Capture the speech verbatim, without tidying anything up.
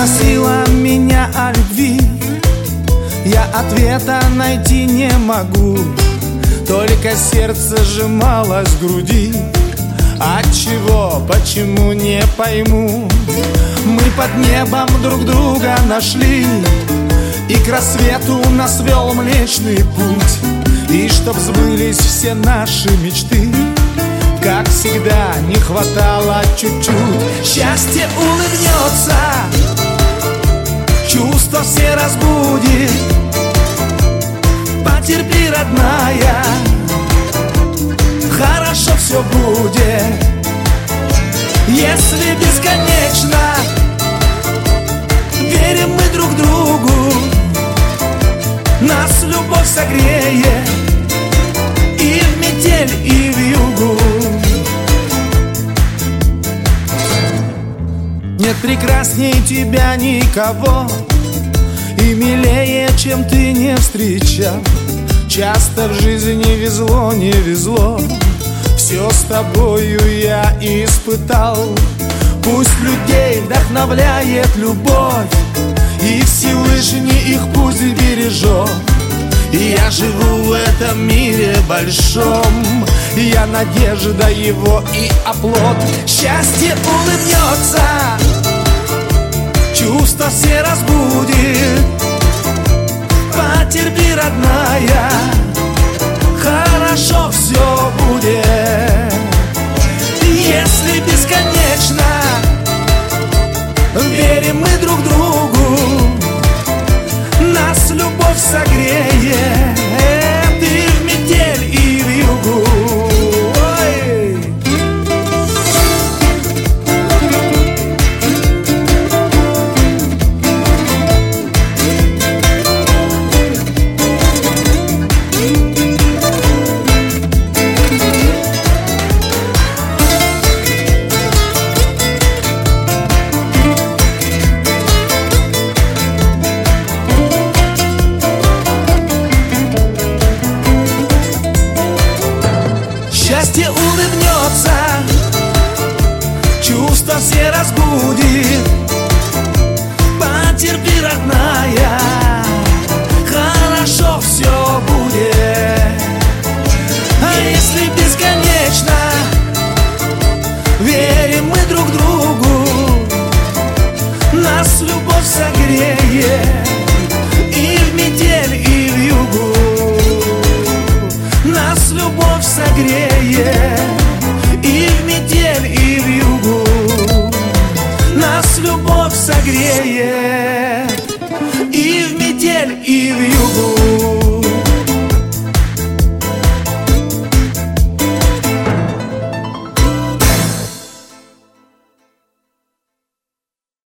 спросила меня о любви, я ответа найти не могу. Только сердце сжималось в груди. Отчего, почему, не пойму. Мы под небом друг друга нашли, и к рассвету нас вел Млечный Путь. И чтоб сбылись все наши мечты, как всегда, не хватало чуть-чуть. Счастье улыбнется, чувства все разбудит. Потерпи, родная, хорошо все будет. Если бесконечно верим мы друг другу, нас любовь согреет и в метель, и в югу. Нет прекрасней тебя никого, и милее, чем ты, не встречал. Часто в жизни везло, не везло, все с тобою я испытал. Пусть людей вдохновляет любовь, и Всевышний их пусть бережет. Я живу в этом мире большом, я надежда его и оплот. Счастье улыбнется, чувства все разбудит. Потерпи, родная, хорошо все будет. Если бесконечно верим мы друг другу, нас любовь согреет и в метель, и в югу. Счастье улыбнется, чувства все разбудит. Потерпи, родная, хорошо все будет. А если бесконечно верим мы друг другу, нас любовь согреет и в метель, и в югу. Нас любовь согреет и в метель, и в югу. Нас любовь согреет и в метель, и в югу.